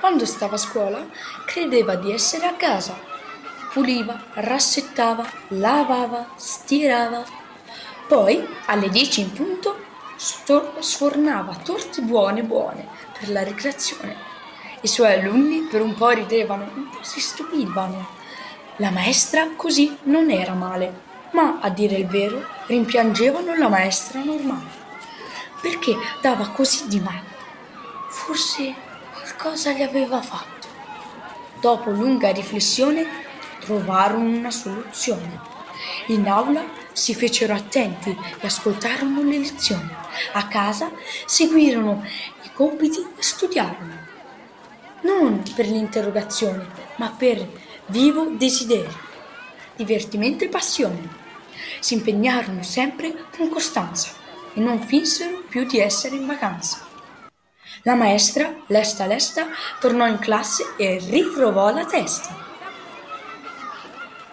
Quando stava a scuola, credeva di essere a casa. Puliva, rassettava, lavava, stirava. Poi, alle 10 in punto, sfornava torte buone buone per la ricreazione. I suoi alunni per un po' ridevano, un po' si stupivano. La maestra così non era male, ma a dire il vero rimpiangevano la maestra normale, perché dava così di matto. Forse qualcosa gli aveva fatto. Dopo lunga riflessione trovarono una soluzione. In aula si fecero attenti e ascoltarono le lezioni. A casa seguirono i compiti e studiarono. Non per l'interrogazione, ma per vivo desiderio, divertimento e passione. Si impegnarono sempre con costanza e non finsero più di essere in vacanza. La maestra, lesta lesta, tornò in classe e riprovò la testa.